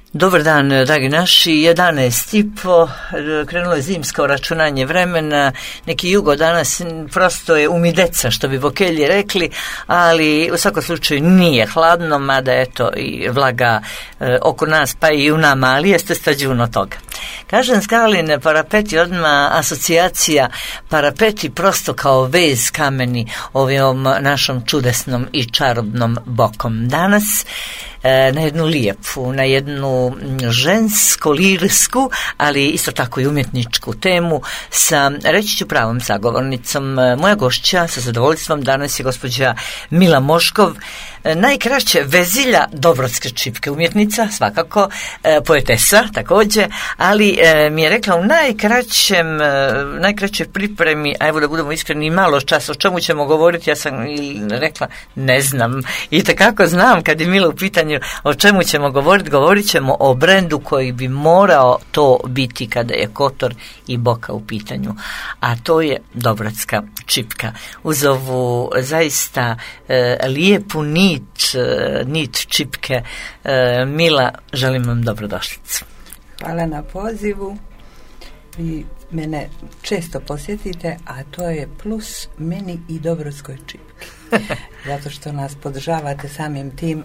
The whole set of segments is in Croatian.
Dobar dan, dragi naši. 11:30, krenulo je zimsko računanje vremena, neki jugo danas prosto je umideca, što bi Bokelji rekli, ali u svakom slučaju nije hladno, mada eto i vlaga oko nas, pa i u nama, ali jeste stađuno toga. Kažem Skalin, parapeti, odmah asocijacija parapeti prosto kao vez kameni ovom našom čudesnom i čarobnom bokom. Danas na jednu lijepu, na jednu žensko-lirsku, ali isto tako i umjetničku temu sa, reći ću, pravom sagovornicom. Moja gošća sa zadovoljstvom danas je gospođa Mila Moškov, najkraće Vezilja Dobrotske čipke, umjetnica, svakako, poetesa također, ali mi je rekla u najkraćoj pripremi, a evo da budemo iskreni, malo čas o čemu ćemo govoriti, ja sam rekla ne znam, i takako znam kad je Mila u pitanju o čemu ćemo govoriti. Govorit ćemo o brendu koji bi morao to biti kada je Kotor i Boka u pitanju, a to je Dobrotska čipka. Uz ovu zaista lijepu nit čipke, Mila, želim vam dobrodošlicu. Hvala na pozivu. Vi mene često posjetite, a to je plus meni i Dobrotskoj čipki. Zato što nas podržavate samim tim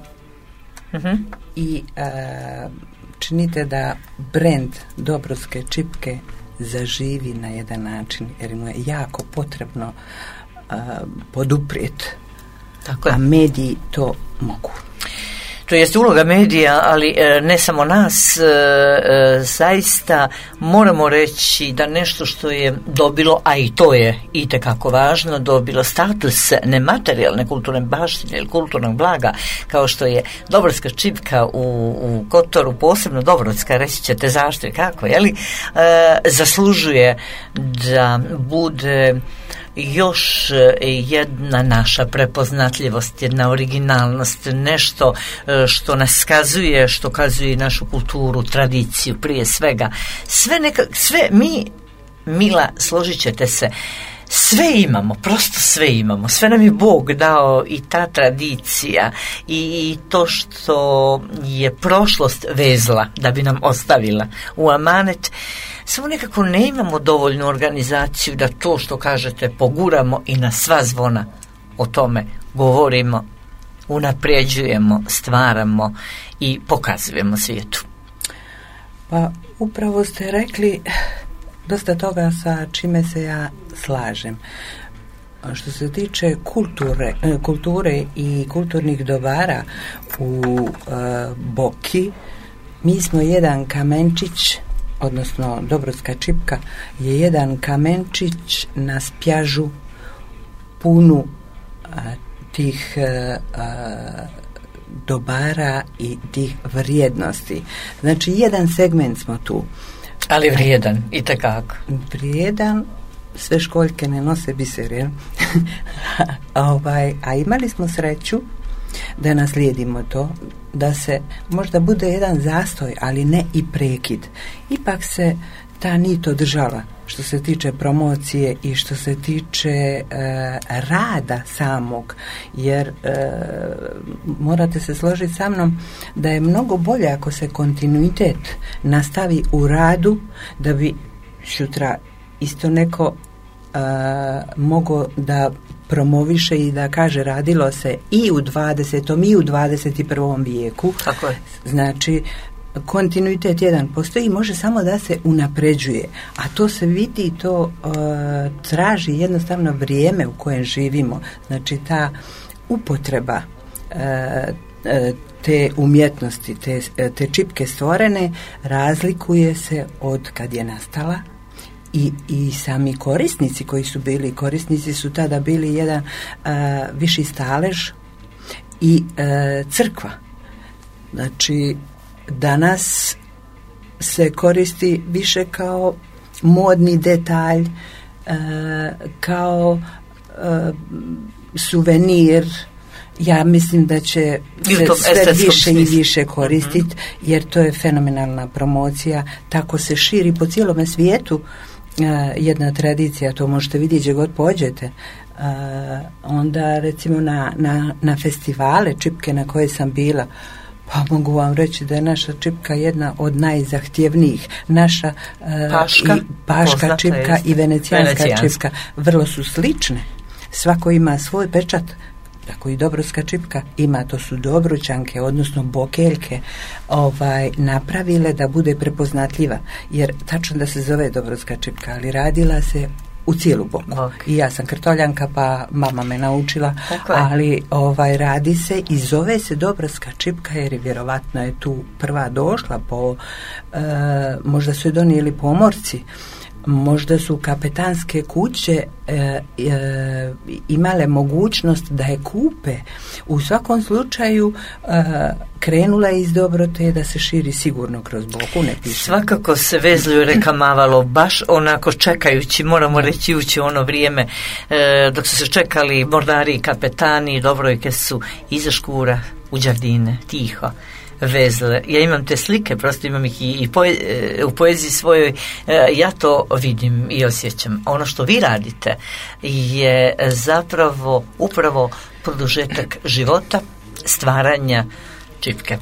i činite da brend Dobrotske čipke zaživi na jedan način, jer mu je jako potrebno poduprijeti. Tako je. A mediji to mogu. To jest uloga medija, ali ne samo nas, zaista moramo reći da nešto što je dobilo, a i to je itekako važno, dobilo status nematerijalne kulturne baštine ili kulturnog blaga, kao što je Dobrotska čipka u Kotoru, posebno Dobrotska, reći ćete zašto i kako, zaslužuje da bude još jedna naša prepoznatljivost, jedna originalnost, nešto što nas skazuje, što kazuje našu kulturu, tradiciju prije svega. Sve mi, Mila, složit ćete se, sve imamo, prosto sve imamo, sve nam je Bog dao, i ta tradicija i to što je prošlost vezla da bi nam ostavila u amanet. Samo nekako ne imamo dovoljnu organizaciju da to što kažete poguramo i na sva zvona o tome govorimo, unapređujemo, stvaramo i pokazujemo svijetu. Pa upravo ste rekli dosta toga sa čime se ja slažem. Što se tiče kulture i kulturnih dobara u Boki, mi smo jedan kamenčić, odnosno Dobrotska čipka je jedan kamenčić na spjažu punu tih dobara i tih vrijednosti. Znači, jedan segment smo tu. Ali vrijedan, itekako. Vrijedan, sve školjke ne nose biser, jel? A imali smo sreću da naslijedimo to, da se možda bude jedan zastoj, ali ne i prekid. Ipak se ta nit održala što se tiče promocije i što se tiče rada samog, jer morate se složiti sa mnom da je mnogo bolje ako se kontinuitet nastavi u radu, da bi sutra isto neko mogao da promoviše i da kaže radilo se i u 20. i u 21. vijeku. Tako je. Znači, kontinuitet jedan postoji i može samo da se unapređuje, a to se vidi, to traži jednostavno vrijeme u kojem živimo. Znači, ta upotreba te umjetnosti, te čipke stvorene razlikuje se od kad je nastala. I sami korisnici koji su bili, korisnici su tada bili jedan viši stalež i crkva. Znači, danas se koristi više kao modni detalj, kao suvenir. Ja mislim da će se sve više i više koristiti, jer to je fenomenalna promocija, tako se širi po cijelome svijetu jedna tradicija, to možete vidjeti gdje god pođete. Onda recimo na festivale čipke na koje sam bila, Pa mogu vam reći da je naša čipka jedna od najzahtjevnijih. Naša paška čipka i venecijanska čipka vrlo su slične. Svako ima svoj pečat. Tako i dobrovska čipka ima, to su Dobrućanke, odnosno Bokeljke, napravile da bude prepoznatljiva. Jer tačno da se zove dobrovska čipka, ali radila se u cijelu boku. I ja sam krtoljanka, pa mama me naučila, ali radi se i zove se dobrovska čipka jer je vjerovatno je tu prva došla možda su je donijeli pomorci, možda su kapetanske kuće imale mogućnost da je kupe. U svakom slučaju krenula je iz dobrote da se širi sigurno kroz boku. Svakako se vezlju rekamavalo baš onako čekajući, moramo reći ući ono vrijeme dok su se čekali mornari i kapetani, dobrojke su iza škura u đardine, tiho vezle. Ja imam te slike, prosto imam ih i u poeziji svojoj, ja to vidim i osjećam. Ono što vi radite je zapravo upravo produžetak života, stvaranja čipke.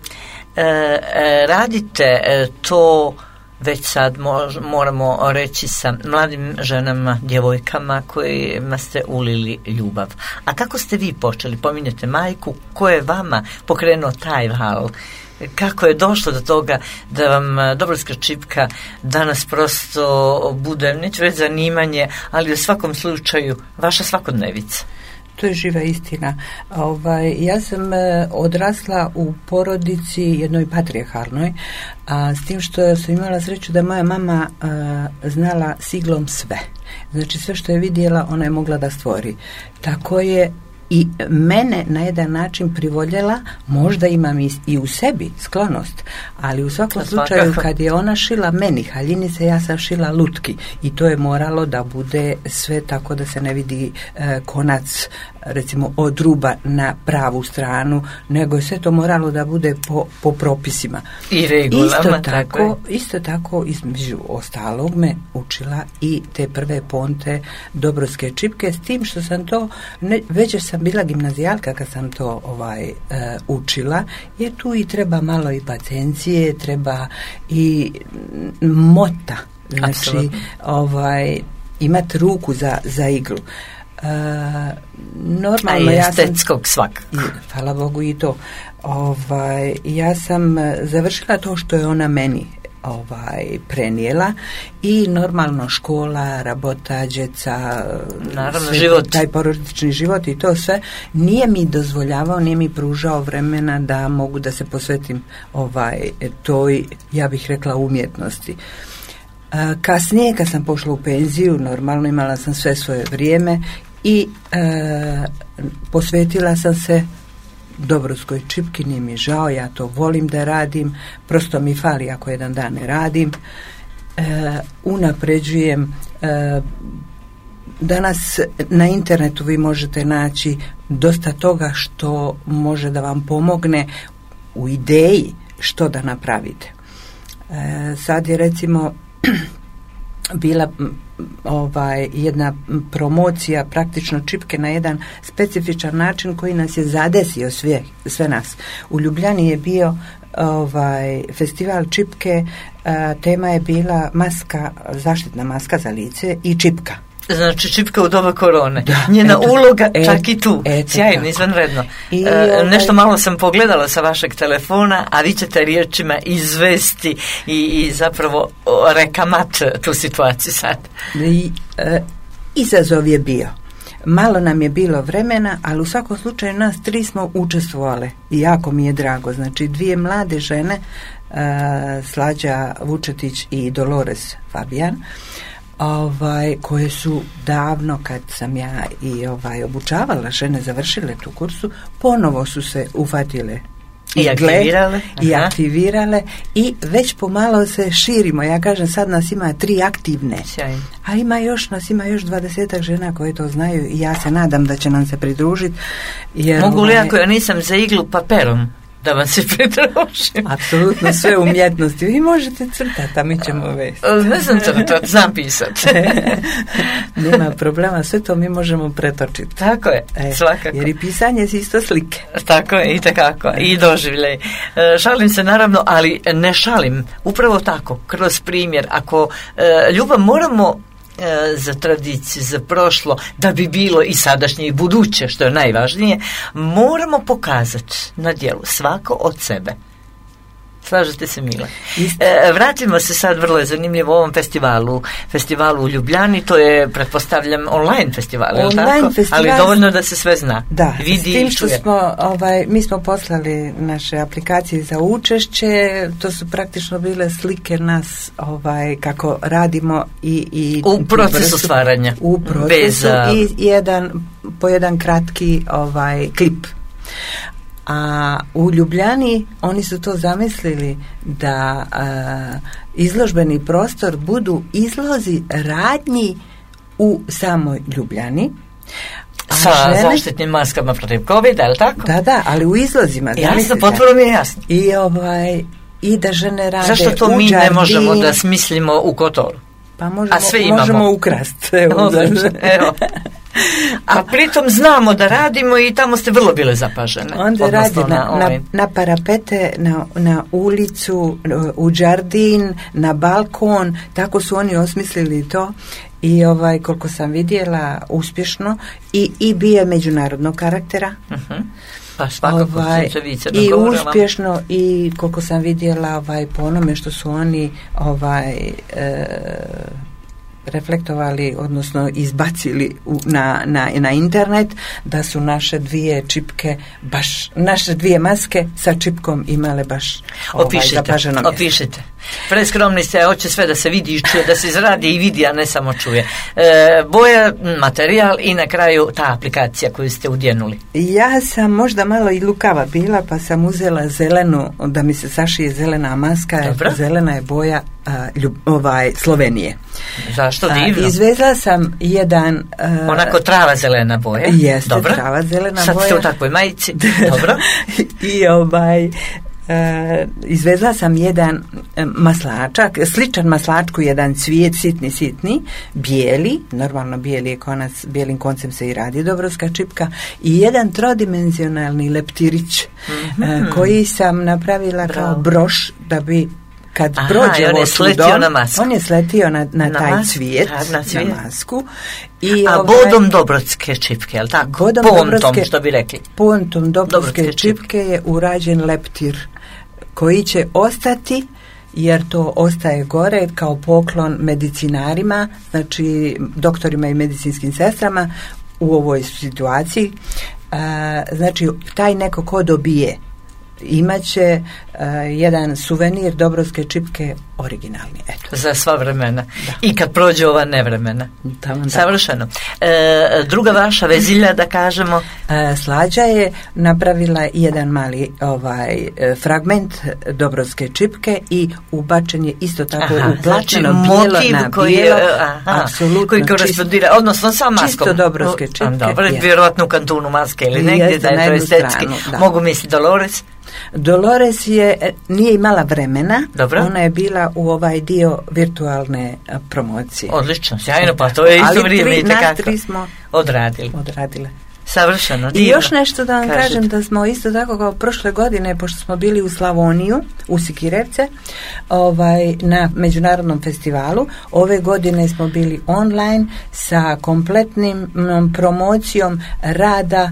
Radite to već sad moramo reći sa mladim ženama, djevojkama kojima ste ulili ljubav. A kako ste vi počeli? Pominjete majku, ko je vama pokrenuo taj val? Kako je došlo do toga da vam dobrovska čipka danas prosto bude, neću reći zanimanje, ali u svakom slučaju vaša svakodnevica? To je živa istina. Ja sam odrasla u porodici jednoj patrijarhalnoj, a s tim što sam imala sreću da moja mama znala s iglom sve. Znači sve što je vidjela ona je mogla da stvori. Tako je i mene na jedan način privoljela, možda imam i u sebi sklonost, ali u svakom slučaju kad je ona šila meni haljinice, ja sam šila lutki i to je moralo da bude sve tako da se ne vidi konac recimo od ruba na pravu stranu, nego je sve to moralo da bude po propisima. I regulama. Isto tako između ostalog me učila i te prve ponte dobrovske čipke, s tim što sam to već sam bila gimnazijalka kad sam to učila, jer tu i treba malo i pacijencije, treba i mota, znači imati ruku za iglu. Normalno ja estetskog svakako. Hvala Bogu i to. Ja sam završila to što je ona meni prenijela i normalno škola, rabota, djeca, naravno život, taj porodični život i to sve nije mi dozvoljavao, nije mi pružao vremena da mogu da se posvetim toj, ja bih rekla, umjetnosti. Kasnije kad sam pošla u penziju, normalno imala sam sve svoje vrijeme i posvetila sam se dobrovskoj čipki, nije mi žao, ja to volim da radim, prosto mi fali ako jedan dan ne radim. Unapređujem. Danas na internetu vi možete naći dosta toga što može da vam pomogne u ideji što da napravite. Sad je recimo bila jedna promocija praktično čipke na jedan specifičan način koji nas je zadesio sve nas. U Ljubljani je bio festival čipke, tema je bila zaštitna maska za lice i čipka. Znači čipka u doba korone. Da, njena uloga čak i tu. Sjajno, izvanredno. Nešto malo sam pogledala sa vašeg telefona, a vi ćete riječima izvesti i zapravo rekamat tu situaciju sad. Izazov je bio. Malo nam je bilo vremena, ali u svakom slučaju nas 3 smo učestvovale i jako mi je drago. Znači 2 mlade žene, Slađa Vučetić i Dolores Fabijan, koje su davno kad sam ja i obučavala žene, završile tu kursu, ponovo su se ufatile i aktivirale i već pomalo se širimo. Ja kažem sad nas ima 3 aktivne. Sjajno. A nas ima još 20 žena koje to znaju i ja se nadam da će nam se pridružiti. Mogu li ako ja nisam za iglu paperom? da vam se pridružim. Apsolutno sve umjetnosti. Vi možete crtati, a mi ćemo vesti. Ne znam crtati, znam pisati. Nema problema, sve to mi možemo pretočiti. Tako je, svakako. Jer i pisanje je isto slike. Tako je, i takako, i doživljaj. Šalim se naravno, ali ne šalim. Upravo tako, kroz primjer. Ako ljubav moramo za tradiciju, za prošlo, da bi bilo i sadašnje i buduće, što je najvažnije, moramo pokazati na djelu svako od sebe. Slažete se, Mila? Vratimo se sad, vrlo je zanimljivo, ovom festivalu u Ljubljani, to je, pretpostavljam, online festival, online festival, ali dovoljno da se sve zna. Da, vidi s tim što smo, mi smo poslali naše aplikacije za učešće, to su praktično bile slike nas, kako radimo i u procesu stvaranja. U procesu i po jedan kratki klip. A u Ljubljani oni su to zamislili da izložbeni prostor budu izlozi radnji u samoj Ljubljani. Sa zaštitnim maskama protiv COVID-a, je li tako? Da, ali u izlozima. Jasno, potpuno mi je jasno. I da žene rade. Zašto to mi ne možemo da smislimo u Kotoru? Pa možemo ukrasti. Evo. A pritom znamo da radimo i tamo ste vrlo bile zapažene. Onda radi na parapete, na ulicu, u džardin, na balkon, tako su oni osmislili to i koliko sam vidjela uspješno i bio je međunarodnog karaktera. Uh-huh. Pa svakako i uspješno i koliko sam vidjela po onome što su oni reflektovali, odnosno izbacili na internet, da su naše dvije maske sa čipkom imale baš zapaženo mjesto. Opišite. Preskromni ste, hoće sve da se vidi i čuje, da se izradi i vidi, a ne samo čuje. Boja, materijal i na kraju ta aplikacija koju ste udjenuli. Ja sam možda malo i lukava bila, pa sam uzela zelenu, da mi se sašije zelena maska. Dobro. Zelena je boja Slovenije. Zašto divno? Izvezla sam jedan... onako trava zelena boja. Jeste, dobro. Trava zelena sad boja. Sad ste u takvoj majici. Dobro. I izvezla sam jedan maslačak, sličan maslačku, jedan cvijet sitni, bijeli, normalno bijeli je konac, bijelim koncem se i radi dobrovska čipka, i jedan trodimenzionalni leptirić, koji sam napravila kao broš, da bi kad prođe on je sletio na taj cvijet, na masku. A bodom dobrodske čipke, je li tako? Pontom, što bi rekli. Pontom dobrodske čipke je urađen leptir koji će ostati, jer to ostaje gore kao poklon medicinarima, znači doktorima i medicinskim sestrama u ovoj situaciji. Znači, taj neko ko dobije imaće jedan suvenir dobrovske čipke originalni. Eto. Za sva vremena. Da. I kad prođe ova nevremena. Savršeno. Druga vaša vezilja, da kažemo? Slađa je napravila jedan mali fragment dobrovske čipke i ubačen je isto tako u plaćeno bijelo na bijelo. Koji korespondira, odnosno sa maskom. Čisto dobrovske čipke. Dobro, vjerojatno u kantunu maske ili negdje, da je to estetski. Mogu misliti Dolores? Dolores nije imala vremena. Dobro. Ona je bila u ovaj dio virtualne promocije. Odlično, sjajno, pa to je isto vrijeme i tekako smo odradile. Savršeno, divno. I još nešto da vam kažem, da smo isto tako kao prošle godine, pošto smo bili u Slavoniju, u Sikirevce, na međunarodnom festivalu, ove godine smo bili online sa kompletnim promocijom rada,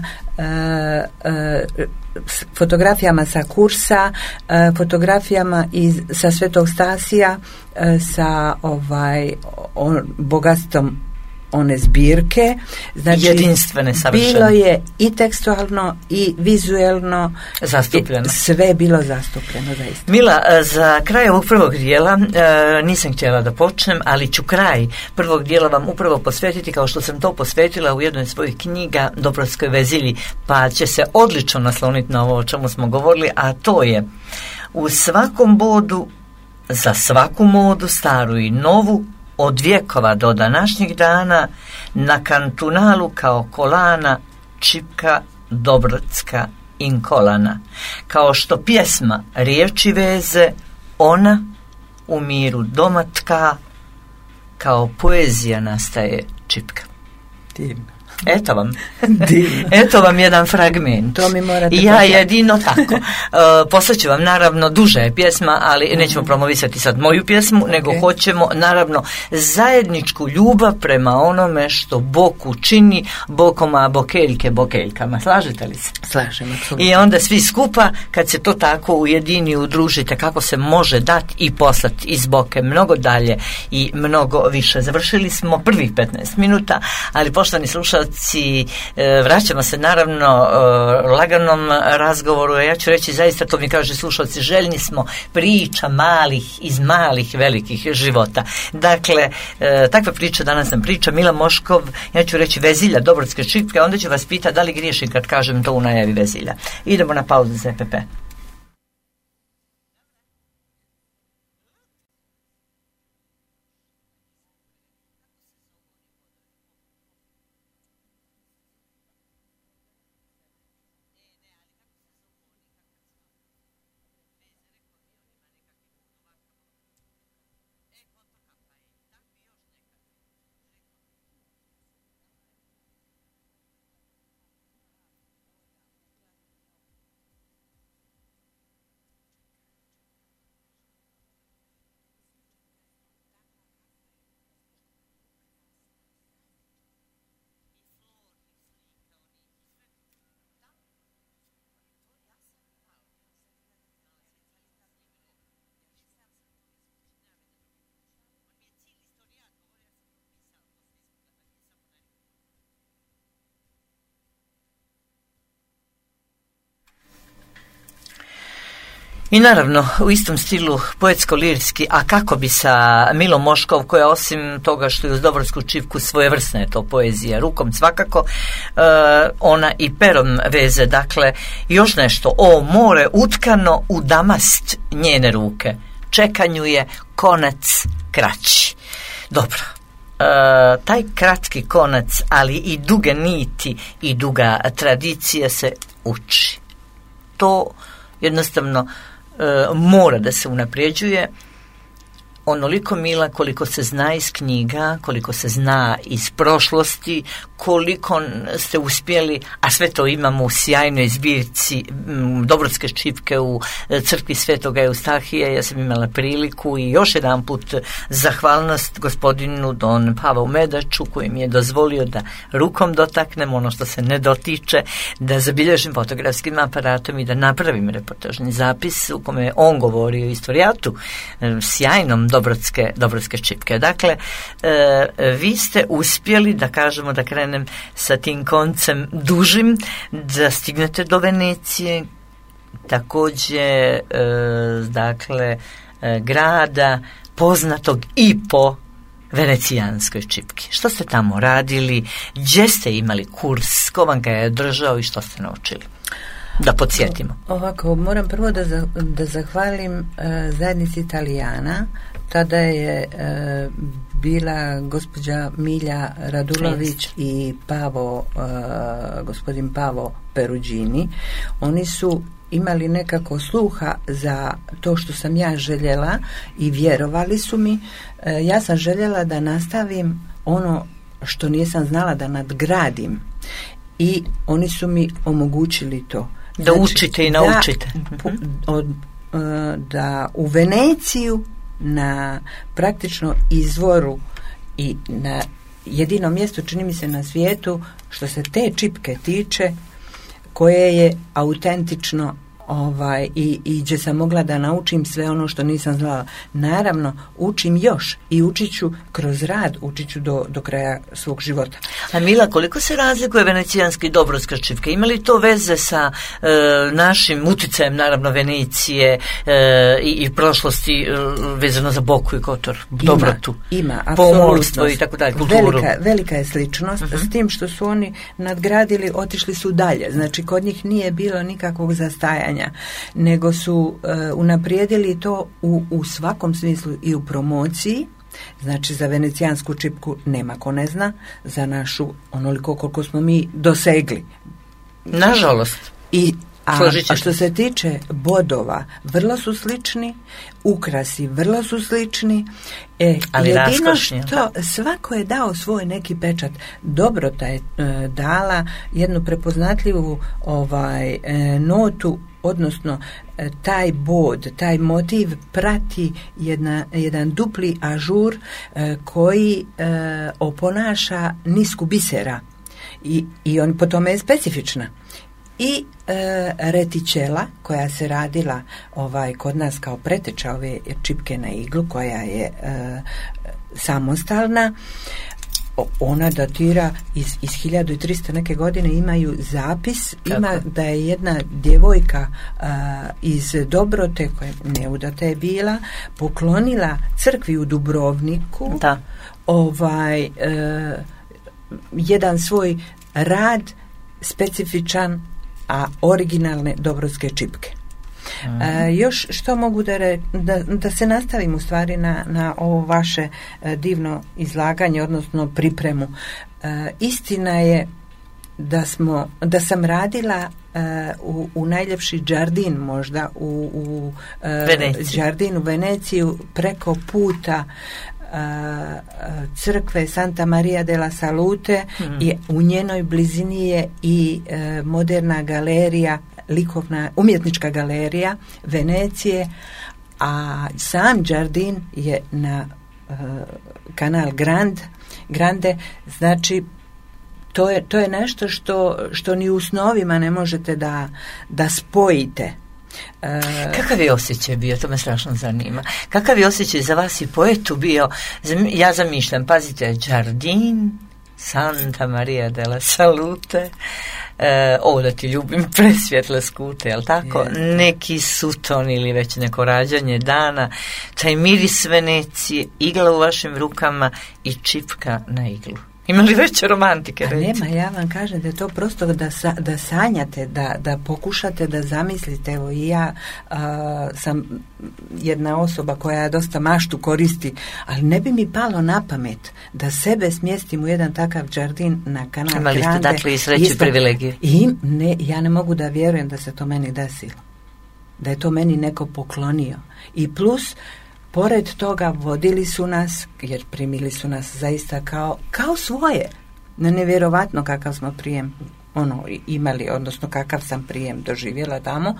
fotografijama sa kursa, fotografijama sa Svetog Stasija, sa bogatstvom one zbirke. Znači, jedinstvene, savršene. Bilo je i tekstualno i vizuelno zastupljeno. Sve je bilo zastupljeno, zaista. Mila, za kraj ovog prvog dijela nisam htjela da počnem, ali ću kraj prvog dijela vam upravo posvetiti, kao što sam to posvetila u jednoj svojih knjiga, Dobrovskoj vezilji, pa će se odlično nasloniti na ovo o čemu smo govorili, a to je: u svakom bodu, za svaku modu, staru i novu, od vjekova do današnjeg dana, na kantunalu kao kolana čipka dobrodska inkolana. Kao što pjesma riječi veze, ona u miru doma tka, kao poezija nastaje čipka. Divno. Eto vam. Divno. Eto vam jedan fragment. To mi morate I ja jedino tako. Poslaću vam, naravno, duža je pjesma, ali nećemo promovisati sad moju pjesmu, nego hoćemo, naravno, zajedničku ljubav prema onome što Bog učini, bokoma bokeljke bokeljkama. Slažete li se? Slažem, apsolutno. I onda svi skupa, kad se to tako ujedini, udružite, kako se može dati i poslati iz boke mnogo dalje i mnogo više. Završili smo prvih 15 minuta, ali poštovani slušalci, vraćamo se naravno laganom razgovoru, a ja ću reći zaista, to mi kaže slušalci, željni smo priča malih, iz malih velikih života. Dakle, takva priča danas nam priča Mila Moškov, ja ću reći Vezilja Dobrotske čipke, onda ću vas pitati da li griješim kad kažem to u najavi Vezilja. Idemo na pauzu za EPP. I naravno, u istom stilu poetsko-lirski, a kako bi sa Milom Moškov, koja osim toga što je uz Dobrotsku čipku svojevrsna je to poezija, rukom svakako, ona i perom veze, dakle, još nešto, o more utkano u damast njene ruke, čekanju je konac kraći. Dobro. Taj kratki konac, ali i duge niti i duga tradicija se uči. To jednostavno mora da se unapređuje onoliko Mila koliko se zna iz knjiga, koliko se zna iz prošlosti, koliko ste uspjeli, a sve to imamo u sjajnoj zbirci Dobrotske čipke u crkvi Svetoga Eustahija. Ja sam imala priliku i još jedan put zahvalnost gospodinu Don Pavlu Medaču koji mi je dozvolio da rukom dotaknem ono što se ne dotiče, da zabilježim fotografskim aparatom i da napravim reportažni zapis u kome je on govorio o istorijatu sjajnom Dobrotske čipke. Dakle, vi ste uspjeli, da kažemo, da krenem sa tim koncem dužim, da stignete do Venecije, također, dakle, grada poznatog i po venecijanskoj čipki. Što ste tamo radili? Gdje ste imali kurs? Ko vam ga je držao i što ste naučili? Da podsjetimo. Ovako, moram prvo da zahvalim zajednici Italijana. Tada je bila gospođa Milja Radulović i gospodin Pavo Perugini. Oni su imali nekako sluha za to što sam ja željela i vjerovali su mi. Ja sam željela da nastavim ono što nisam znala, da nadgradim, i oni su mi omogućili to. Da učite i naučite. Da u Veneciju na praktično izvoru i na jedinom mjestu, čini mi se na svijetu, što se te čipke tiče, koje je autentično i gdje sam mogla da naučim sve ono što nisam znala. Naravno, učim još i učit ću kroz rad, učit ću do kraja svog života. A Mila, koliko se razlikuje venecijanski i Dobrotska čipka? Ima li to veze sa našim uticajem, naravno, Venecije i prošlosti vezano za Boku i Kotor, Dobrotu? Ima, pomorstvo i tako dalje, kulturu. Velika je sličnost, s tim što su oni nadgradili, otišli su dalje. Znači, kod njih nije bilo nikakvog zastajanja, nego su unaprijedili to u svakom smislu, i u promociji. Znači, za venecijansku čipku nema ko ne zna, za našu onoliko koliko smo mi dosegli. Nažalost. A što se tiče bodova, vrlo su slični, ukrasi vrlo su slični, ali jedino što svako je dao svoj neki pečat. Dobrota je dala jednu prepoznatljivu notu, odnosno taj bod, taj motiv prati jedan dupli ažur koji oponaša nisku bisera i on po tome je specifična. I retičela koja se radila kod nas kao preteča ove čipke na iglu, koja je samostalna, ona datira iz 1300 neke godine. Imaju zapis, ima da je jedna djevojka iz Dobrote, koja neudata je bila, poklonila crkvi u Dubrovniku jedan svoj rad specifičan, a originalne dobrodske čipke. Još što mogu da se nastavim u stvari na ovo vaše divno izlaganje, odnosno pripremu. Istina je da sam radila u najljepši džardin, možda u džardin u Veneciju, preko puta crkve Santa Maria della Salute i u njenoj blizini je i moderna galerija, likovna umjetnička galerija Venecije, a sam džardin je na kanal Grande, znači to je nešto što ni u snovima ne možete da spojite. Kakav je osjećaj bio, to me strašno zanima, kakav je osjećaj za vas i poetu bio? Ja zamišljam, pazite, Giardin, Santa Maria della Salute, da ti ljubim presvjetle skute, jel tako? Neki suton ili već neko rađanje dana, taj miris Venecije, igla u vašim rukama i čipka na iglu. Ima li veće romantike? Nema, ja vam kažem da je to prosto da sanjate, da pokušate da zamislite. Evo i ja sam jedna osoba koja dosta maštu koristi, ali ne bi mi palo na pamet da sebe smjestim u jedan takav džardin na kanal Grande. Imali ste dakle i sreću i privilegije? Ja ne mogu da vjerujem da se to meni desilo. Da je to meni neko poklonio. I plus, pored toga vodili su nas, jer primili su nas zaista kao svoje. Nevjerovatno kakav smo prijem imali, odnosno kakav sam prijem doživjela tamo.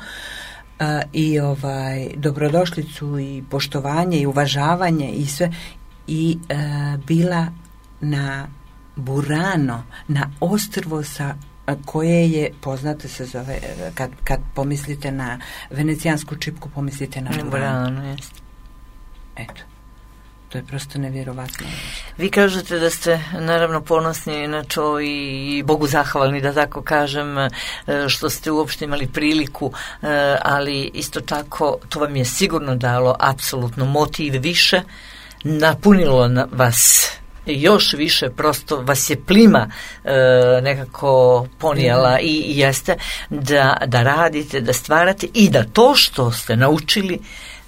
I dobrodošlicu i poštovanje i uvažavanje i sve. I bila na Burano, na ostrvo koje je, poznato se zove, kad pomislite na venecijansku čipku, pomislite na Burano. Jeste. Eto, to je prosto nevjerovatno. Vi kažete da ste naravno ponosni na to i Bogu zahvalni, da tako kažem, što ste uopšte imali priliku, ali isto tako to vam je sigurno dalo apsolutno motiv više, napunilo vas još više, prosto vas je plima nekako ponijela i jeste da radite, da stvarate i da to što ste naučili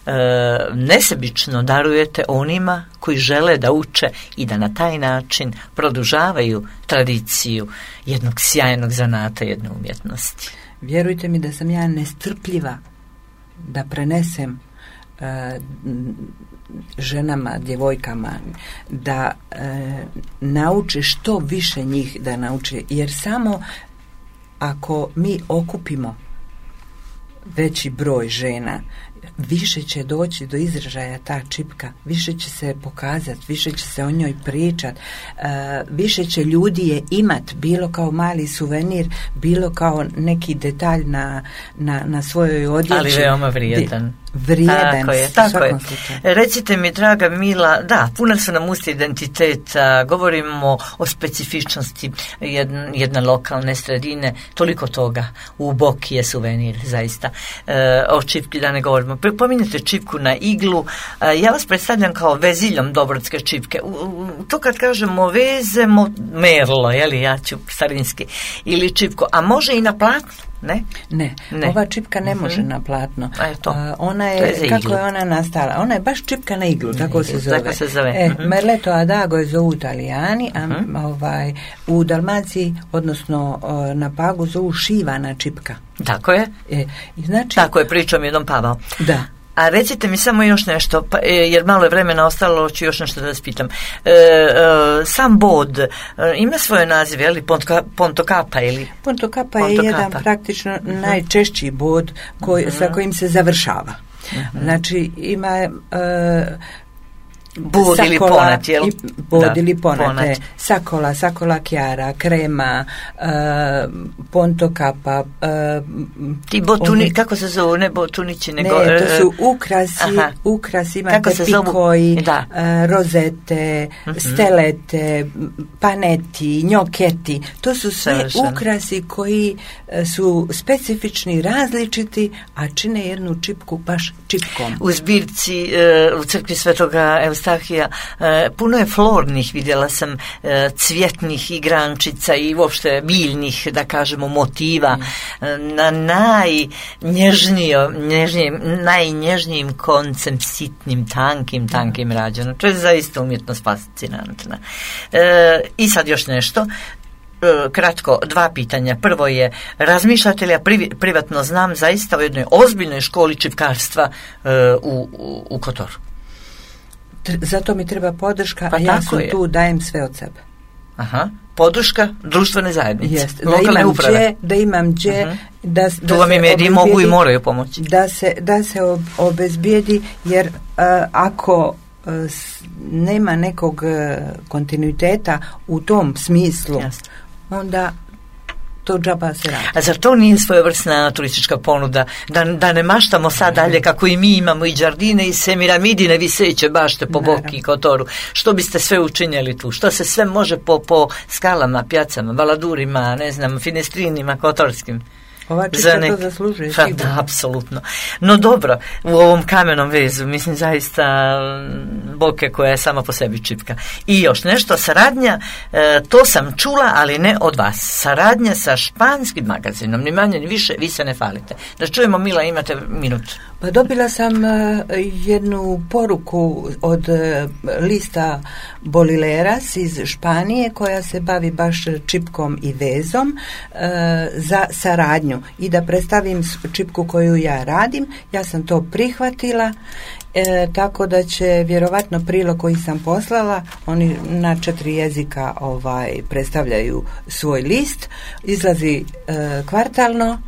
nesebično darujete onima koji žele da uče i da na taj način produžavaju tradiciju jednog sjajnog zanata, jedne umjetnosti. Vjerujte mi da sam ja nestrpljiva da prenesem ženama, djevojkama da nauče što više njih da nauče, jer samo ako mi okupimo veći broj žena, više će doći do izražaja ta čipka, više će se pokazati, više će se o njoj pričat, više će ljudi je imat, bilo kao mali suvenir, bilo kao neki detalj na svojoj odjeći. Ali veoma vrijedan. Tako je. Recite mi, draga Mila, da, puna su nam usta identiteta, govorimo o specifičnosti jedne lokalne sredine, toliko toga. U Boki je suvenir, zaista. O čipki da ne govorimo. Pominjete čipku na iglu, ja vas predstavljam kao veziljom dobrodske čipke. To kad kažemo vezemo merlo, ja ću starinski, ili čipku, a može i na platnu? Ne, ova čipka ne može na platno. Ona je, kako je ona nastala? Ona je baš čipka na iglu, tako se zove. Merletto ad ago je zovu Italijani, a u Dalmaciji, odnosno na Pagu, zovu šivana čipka. Tako je. I znači, tako je, pričam jednom Pavao. Da. A recite mi samo još nešto, jer malo je vremena ostalo, ću još nešto da vas pitam. Sam bod ima svoje nazive, je li Ponto Kappa ili? Ponto Kappa je jedan praktično najčešći bod sa kojim se završava. Znači ima bod ili ponat, jel? Bod ili ponat. Sakola Chiara, krema, Ponto Kappa. Ti botuni, kako se zovu? Ne botunići, nego... Ne, to su ukrasi, imate pikoji, rozete, stelete, paneti, njoketi. To su sve ukrasi koji su specifični, različiti, a čine jednu čipku baš čipkom. U zbirci u crkvi Svetoga Eustahija puno je flornih, vidjela sam, cvjetnih igrančica i uopšte biljnih, da kažemo, motiva na najnježnijim koncem, sitnim, tankim rađeno. To je zaista umjetnost fascinantna. I sad još nešto. Kratko, 2 pitanja. Prvo je, razmišljate li, ja privatno znam zaista o jednoj ozbiljnoj školi čipkarstva u Kotoru? Zato mi treba podrška, a ja sam tu, dajem sve od sebe. Podrška društvene zajednice, jest, lokalne uprave. Da imam tu vam i mediji mogu i moraju pomoći. Da se obezbijedi, jer ako nema nekog kontinuiteta u tom smislu, onda to džaba se radi. A zar to nije svojevrsna turistička ponuda? Da ne maštamo sad dalje kako i mi imamo i džardine i semiramidine viseće bašte po Boki i Kotoru. Što biste sve učinjeli tu? Što se sve može po skalama, pjacama, baladurima, ne znam, finestrinima kotorskim? Ova čipka to zaslužuje. Da, apsolutno. No dobro, u ovom kamenom vezu, mislim zaista Boke koja je sama po sebi čipka. I još nešto, saradnja, to sam čula, ali ne od vas. Saradnja sa španskim magazinom, ni manje ni više, vi se ne falite. Da čujemo, Mila, imate minut. Pa dobila sam jednu poruku od lista Bolileras iz Španije koja se bavi baš čipkom i vezom za saradnju i da predstavim čipku koju ja radim. Ja sam to prihvatila, tako da će vjerovatno prilog koji sam poslala, oni na 4 jezika predstavljaju svoj list, izlazi kvartalno.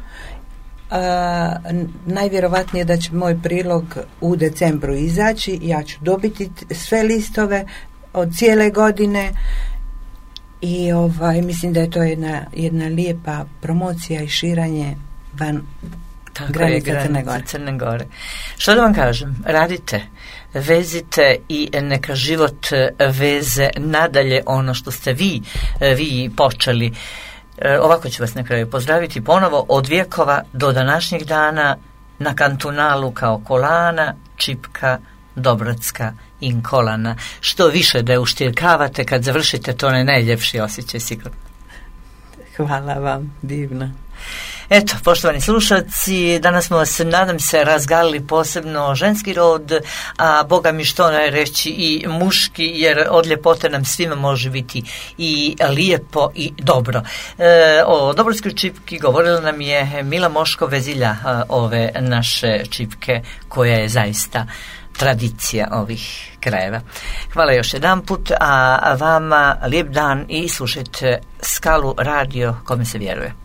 Najvjerovatnije da će moj prilog u decembru izaći. Ja ću dobiti sve listove od cijele godine i mislim da je to jedna lijepa promocija i širanje van granica Crne Gore. Što da vam kažem, radite, vezite i neka život veze nadalje ono što ste vi počeli. Ovako ću vas na kraju pozdraviti ponovo od vjekova do današnjih dana na kantunalu kao kolana, čipka, Dobrodska, inkolana. Što više da je uštirkavate kad završite, to je najljepši osjećaj sigurno. Hvala vam, divno. Eto, poštovani slušalci, danas smo vas, nadam se, razgalili posebno ženski rod, a Boga mi što ne reći i muški, jer od ljepote nam svima može biti i lijepo i dobro. O Dobrodskoj čipki govorila nam je Mila Moško, vezilja ove naše čipke, koja je zaista tradicija ovih krajeva. Hvala još jedan put, a vama lijep dan i slušajte Skalu radio kome se vjeruje.